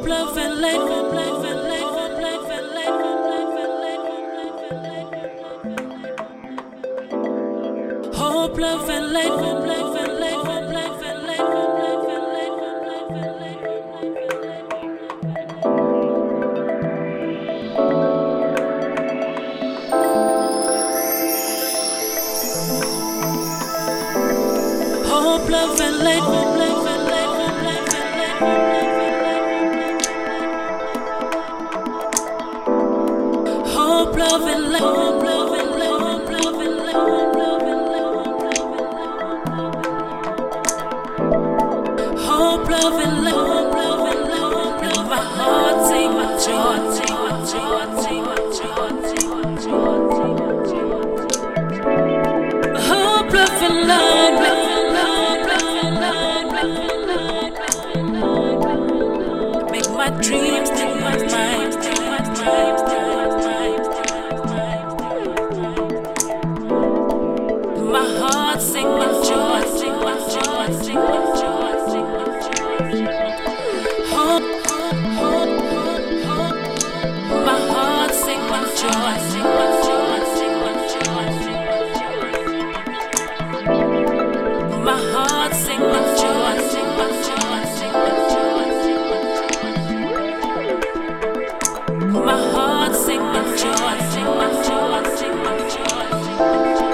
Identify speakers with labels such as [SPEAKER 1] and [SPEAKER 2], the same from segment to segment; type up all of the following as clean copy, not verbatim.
[SPEAKER 1] Hope, love, and light. Hope, love, and light. Hope, love, and light. Hope, love, and light. Hope, love, and light. Hope, love, and light. Hope, love, and light. Hope, love, and light. Hope, love, and light. Hope, love, and light. Hope, love, and light. Hope, love, and light. Hope, love, and light. Hope, love, and light. Hope, love, and light. Hope, love, and light. Hope, love, and light. Hope, love, and light. And my heart sing my joy, sing my joy, sing my joy, sing my joy, sing my joy. Hope, love, and light, love, and light, love, and light, love, and light. Make my dreams, take my mind, take my dreams, take my mind. My heart sing my joy, sing my joy, sing my joy, sing my joy. Hope, hope, hope, hope, hope. My heart sing my joy, sing my joy, sing my joy, sing my joy. My heart sing my joy, sing my joy, sing my joy, sing my joy. My heart sing my joy, sing my joy, sing my joy, sing my joy.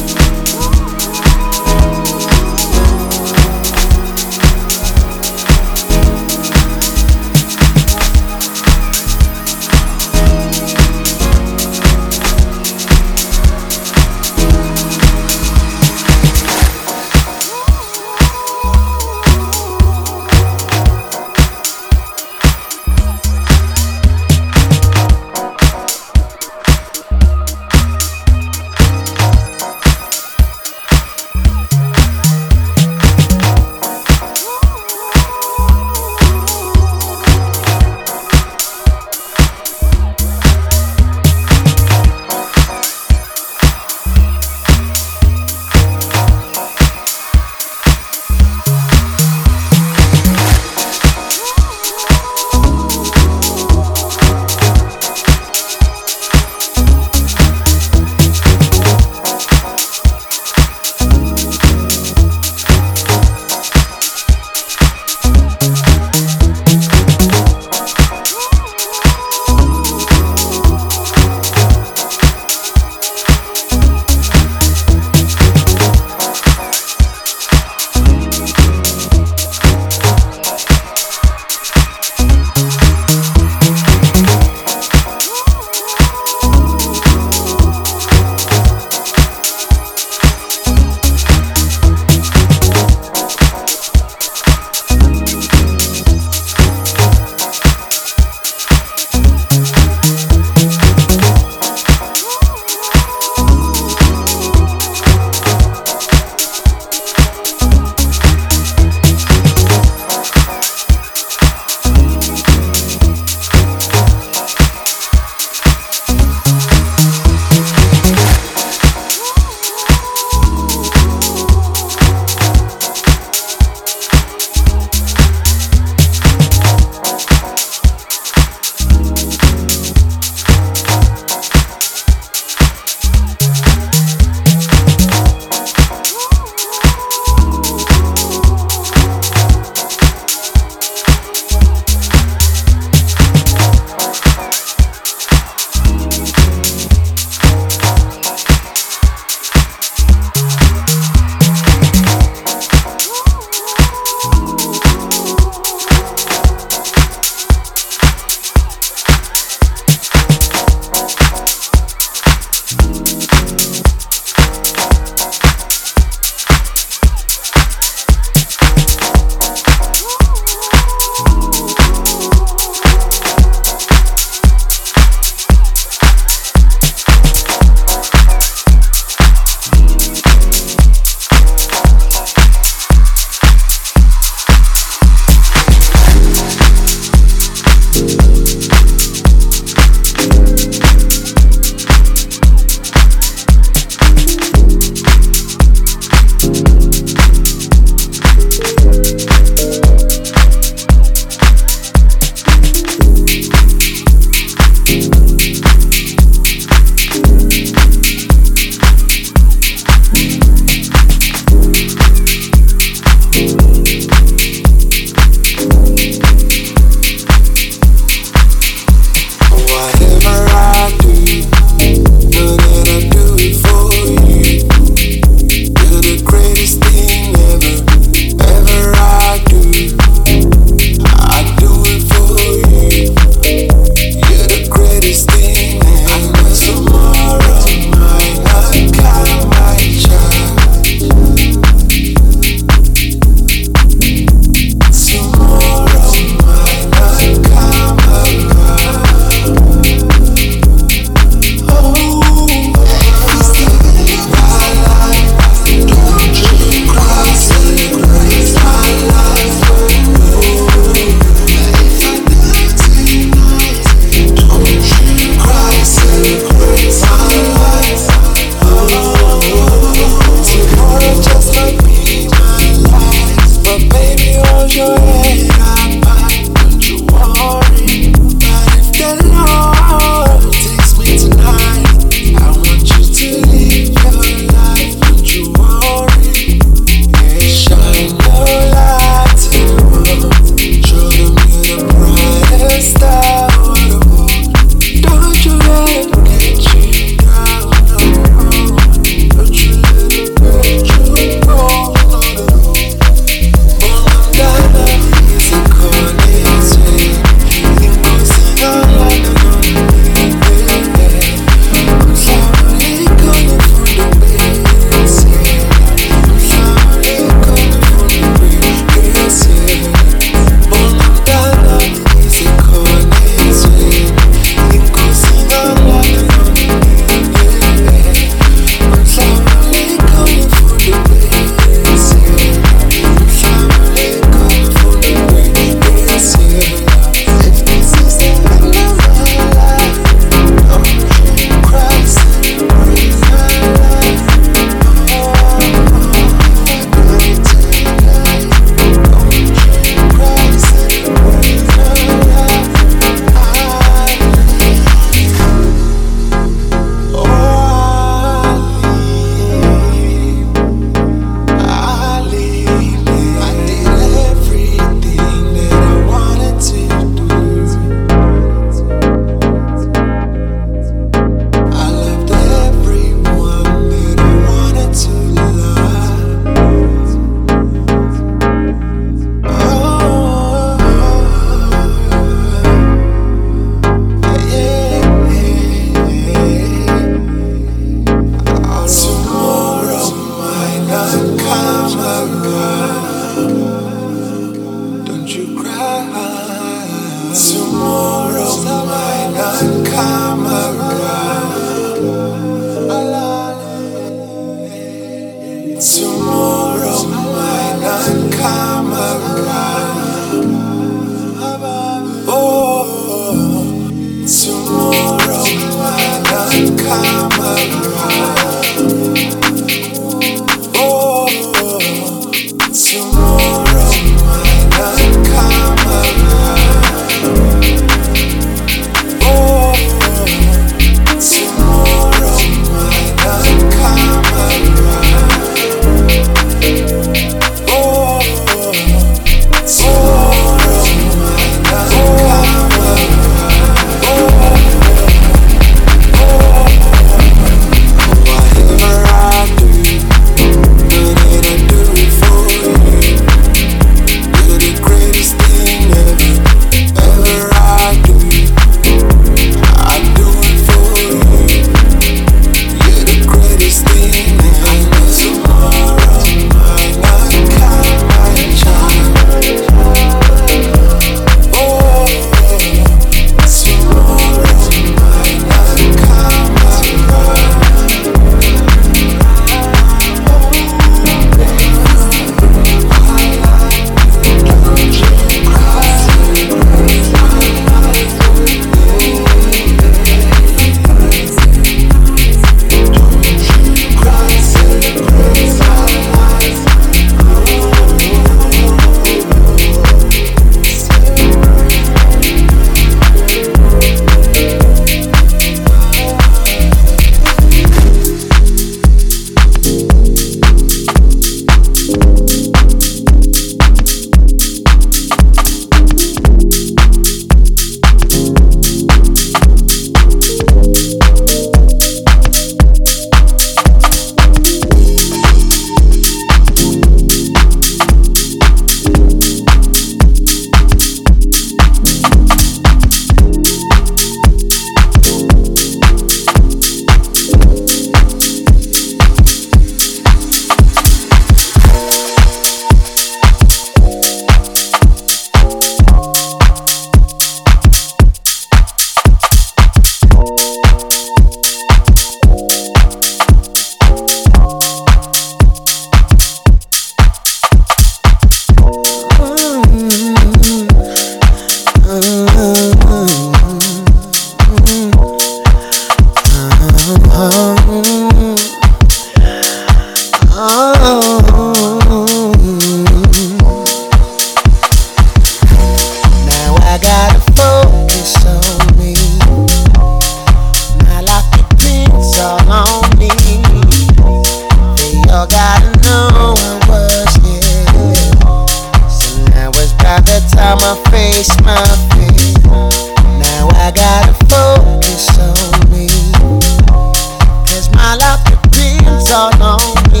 [SPEAKER 2] time I face my fear. Now I gotta focus on me, 'cause my life depends all on me.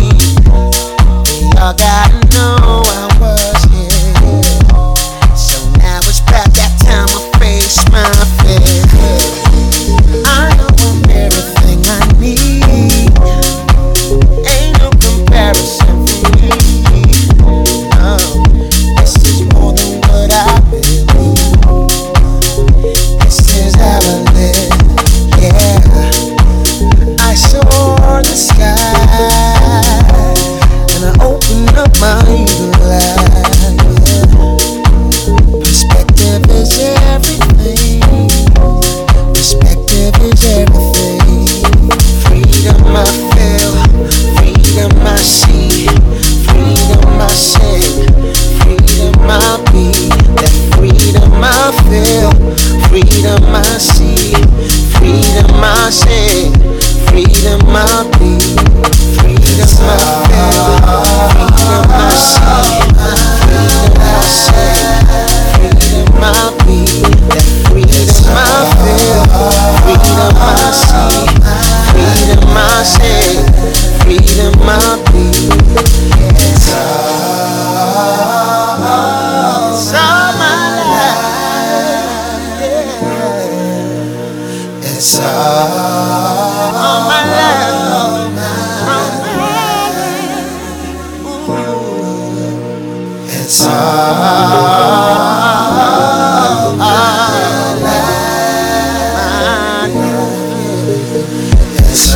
[SPEAKER 2] Y'all gotta know I was here. So now it's about that time I face my fear. I know I'm everything I need. Ain't no comparison for me. No, this is more than what I believe. This is how I live. Yeah, I saw the sky and I opened up my eagle eye. Perspective is everything. Perspective is everything. Freedom I feel, freedom I see, freedom I sing, freedom I be. That freedom I feel, freedom I see, freedom I sing, freedom I be. Freedom I feel, freedom I see, freedom I sing, freedom I be. That freedom I feel, freedom I see, freedom I sing, freedom I be. It's all my life. Yeah. It's all my life. It's all my life. It's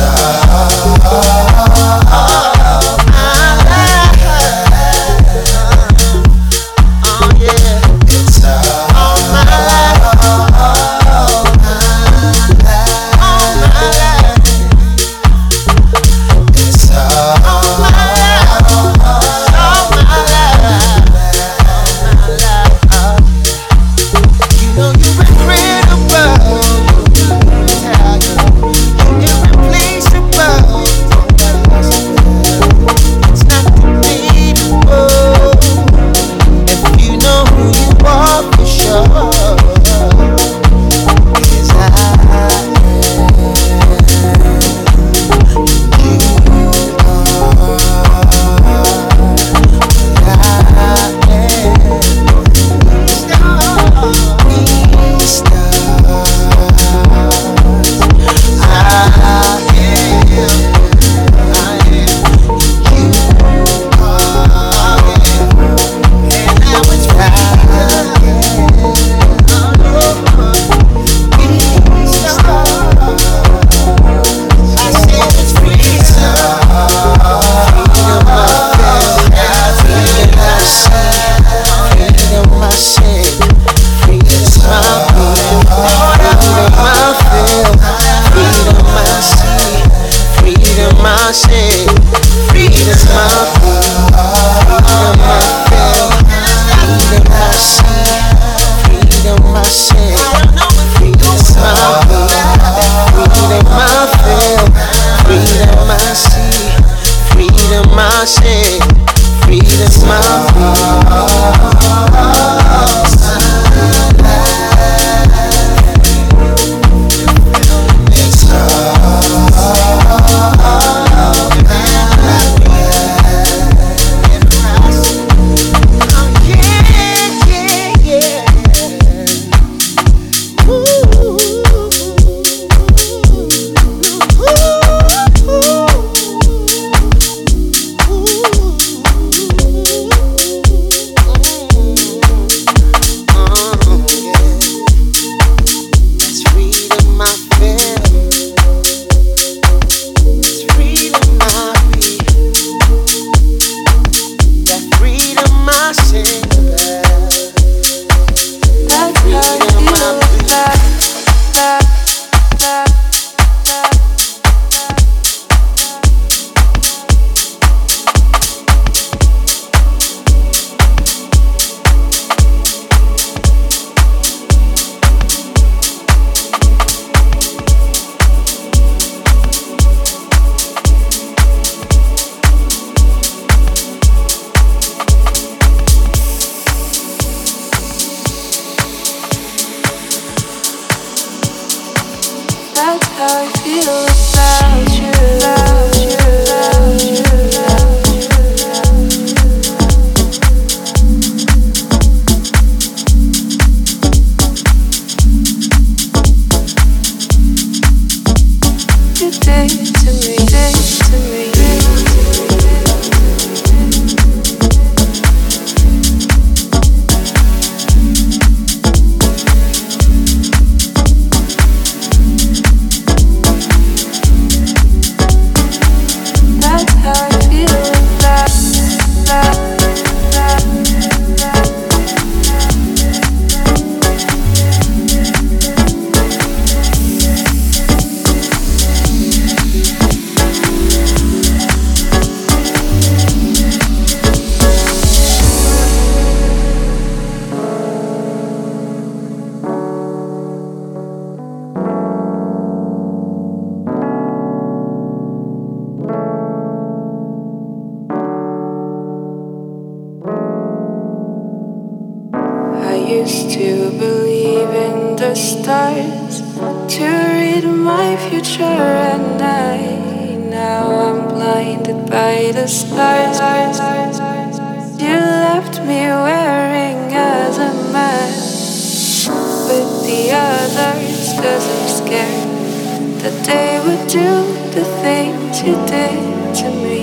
[SPEAKER 1] used to believe in the stars to read my future at night. Now I'm blinded by the stars. You left me wearing as a mask with the others, 'cause I'm scared that they would do the things you did to me.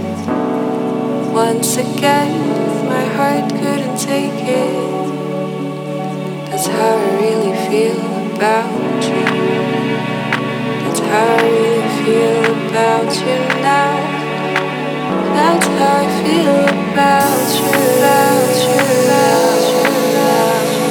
[SPEAKER 1] Once again, my heart couldn't take it. That's how I really feel about you. That's how I really feel about you now. That's how I feel about you, about you, about you, about you.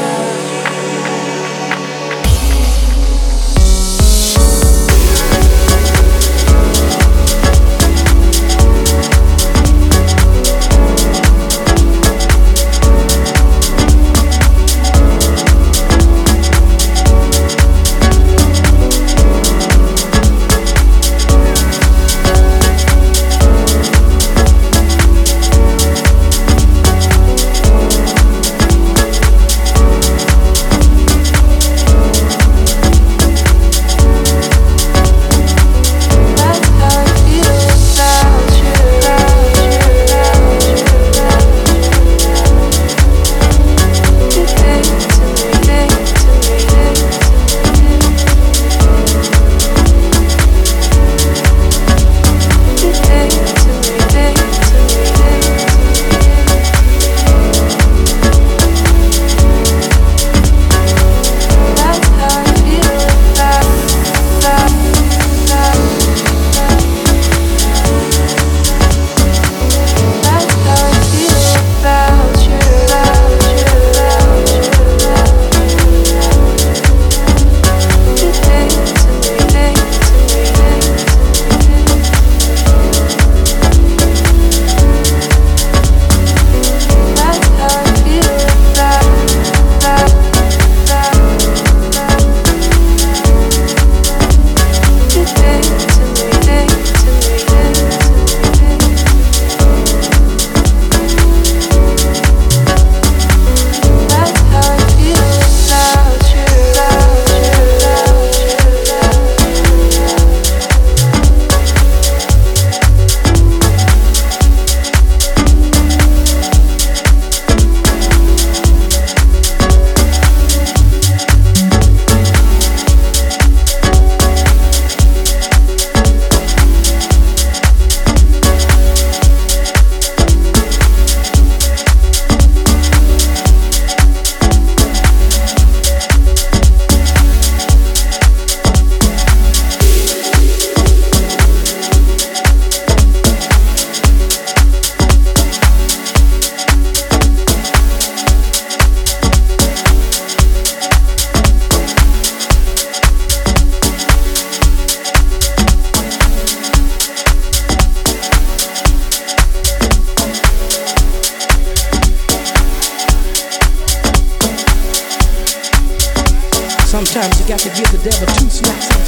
[SPEAKER 3] Sometimes you got to give the devil two slaps on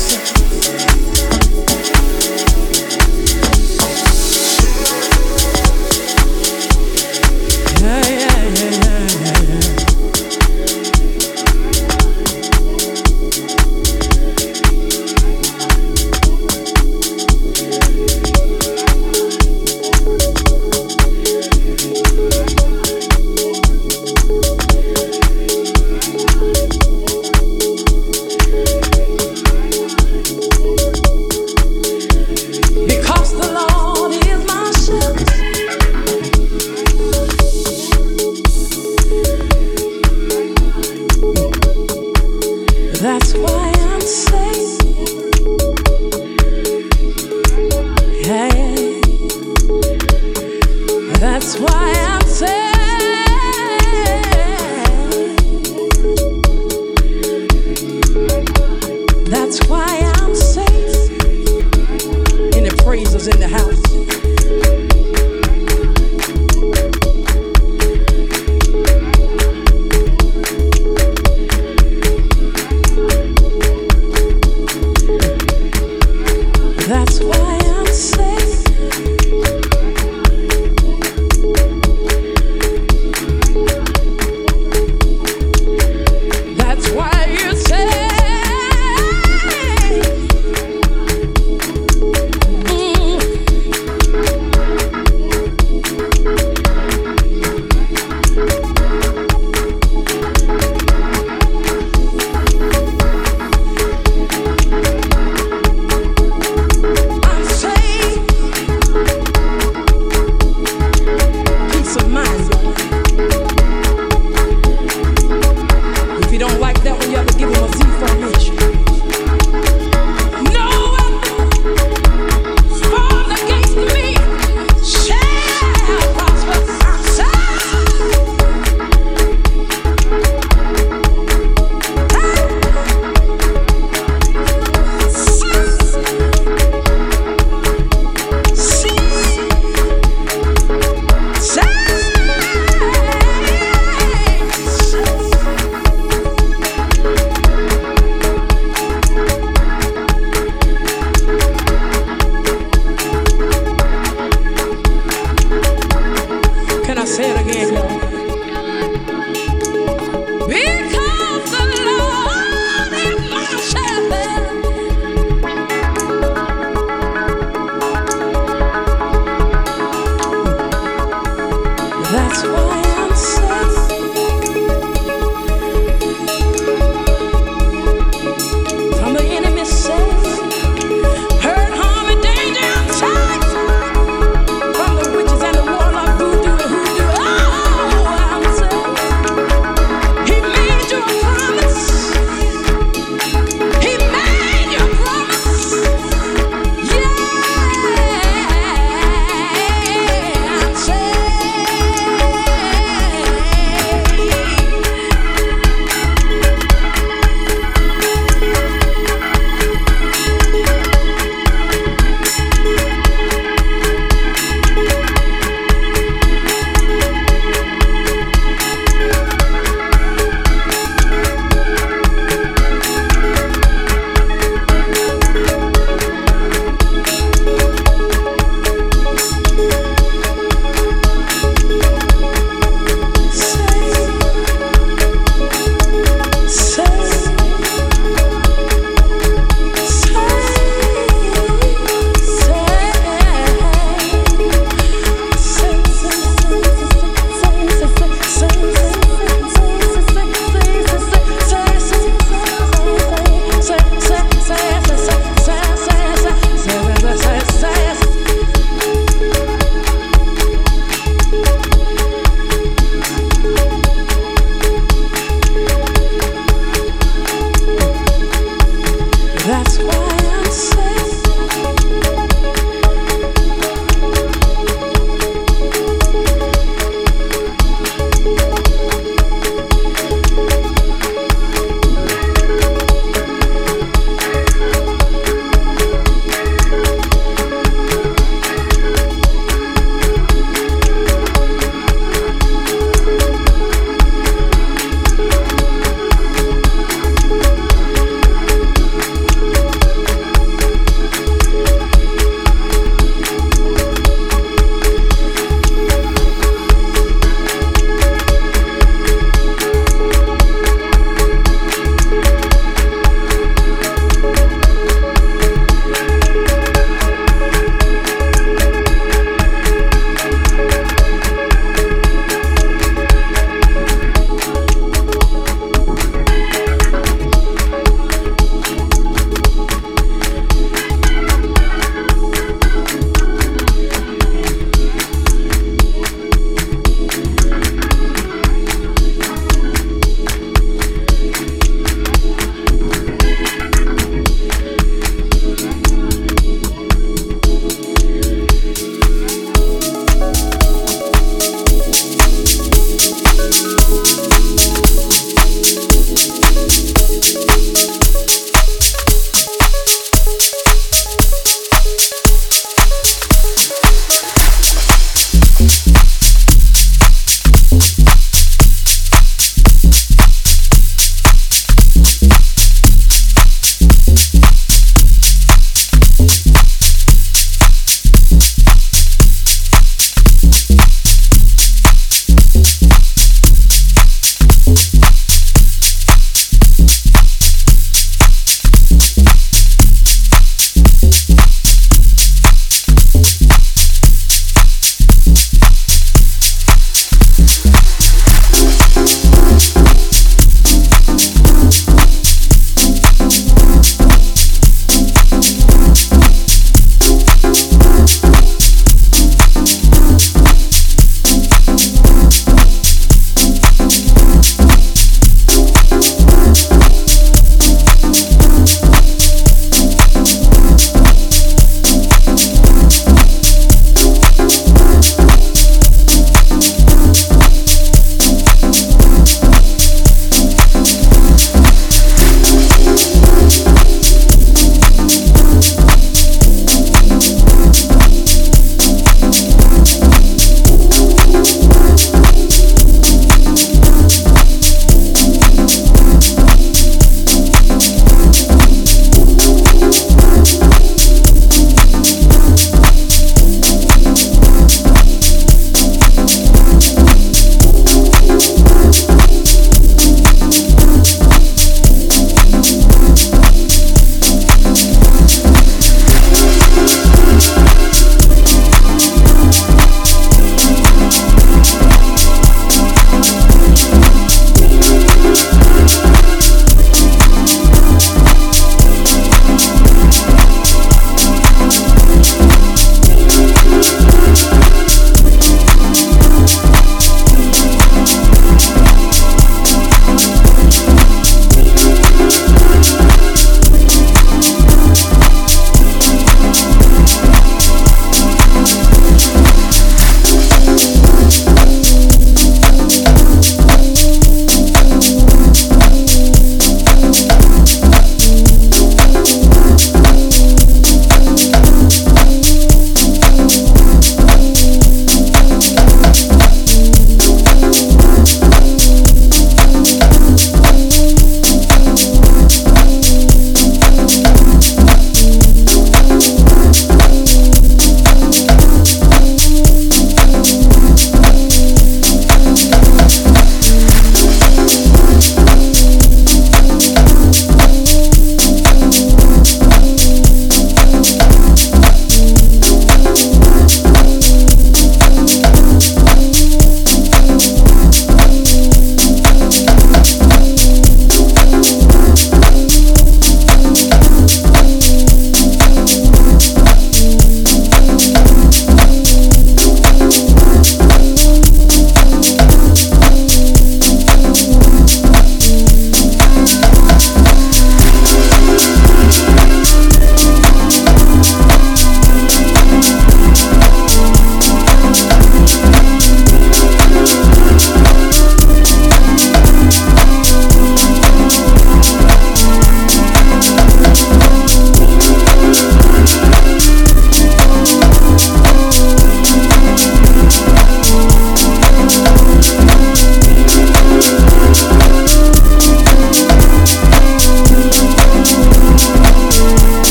[SPEAKER 3] yeah, yeah, yeah, yeah, yeah.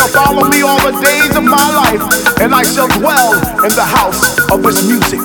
[SPEAKER 4] shall follow me all the days of my life, and I shall dwell in the house of his music.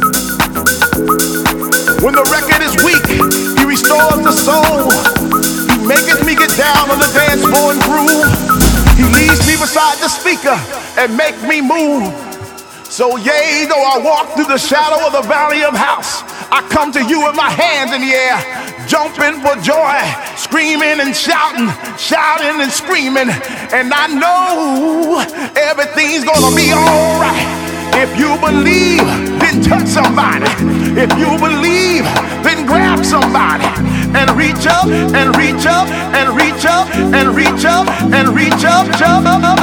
[SPEAKER 4] When the record is weak, he restores the soul. He maketh me get down on the dance floor and groove. He leads me beside the speaker and make me move. So yea, though I walk through the shadow of the valley of house, I come to you with my hands in the air, jumping for joy, screaming and shouting, shouting and screaming. And I know everything's gonna be alright. If you believe, then touch somebody. If you believe, then grab somebody and reach up and reach up and reach up and reach up and reach up, jump.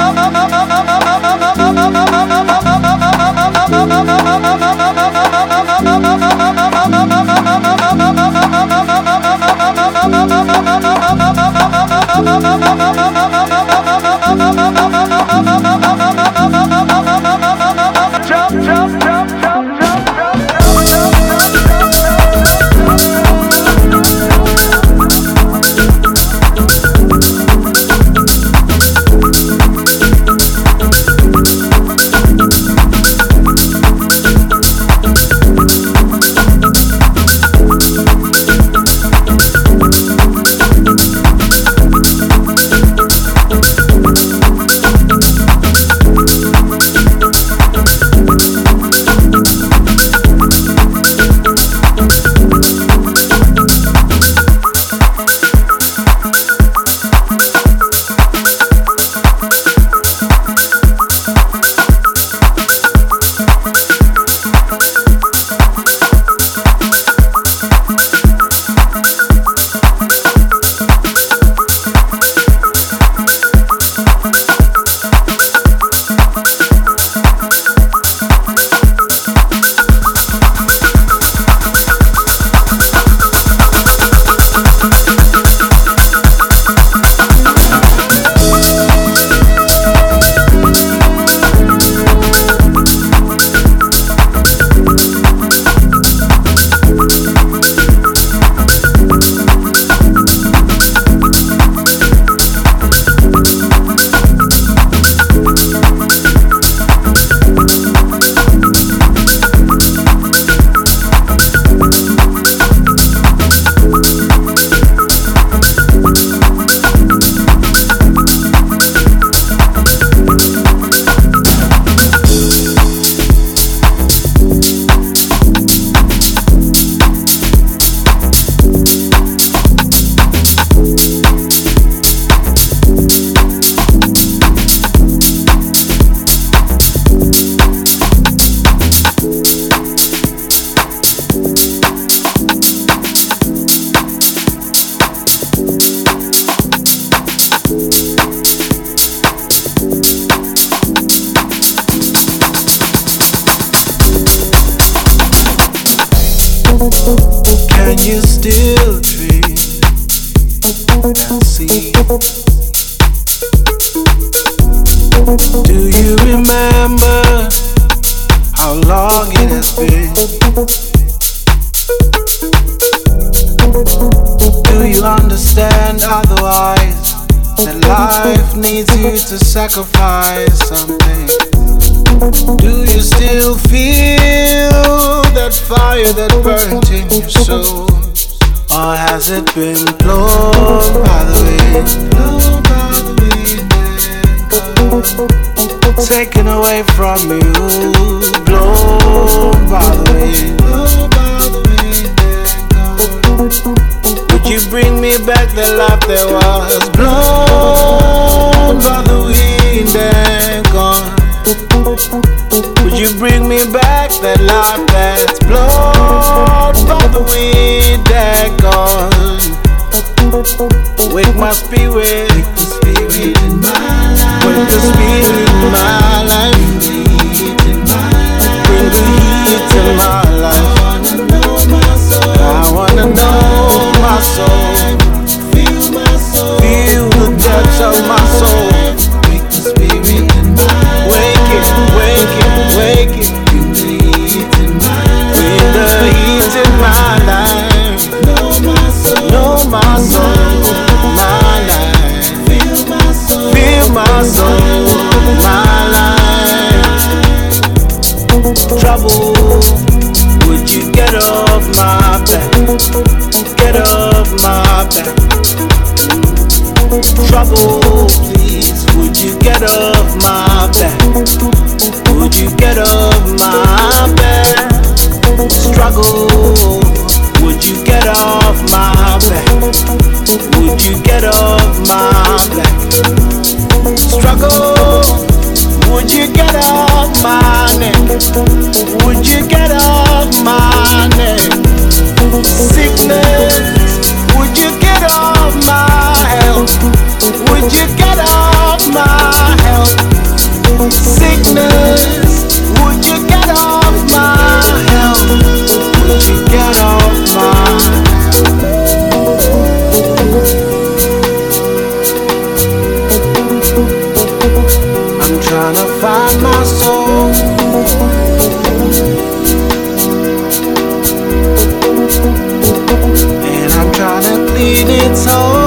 [SPEAKER 2] Can you still dream and see? Do you remember how long it has been? Do you understand otherwise that life needs you to sacrifice something? Do you still feel that fire that burnt in your soul? Or has it been blown by the wind? Blown by the wind and gone. Taken away from you, blown by the wind. Blown by the wind and gone. Would you bring me back the life that was blown by the wind and gone? Would you bring me back that life that's blown by the wind and gone? Wake my spirit, wake the spirit in my life, wake the spirit in my life, bring the heat in my life. I wanna know my soul, feel my soul, feel the touch of my soul. Wake the spirit in my life, wake it, wake it, wake it. Bring the heat in my life, bring the heat in my life. Know my soul, know my soul, my life. back. Trouble, please, would you get off my back? Would you get off my back? Struggle, would you get off my back? Would you get off my back? Struggle, would you get off my neck? Would you get off my neck? Sickness, would you get off my health? Would you get off my health? Sickness, would you get off my health? Would you get off my I'm trying to find my soul. And I'm trying to clean its hole.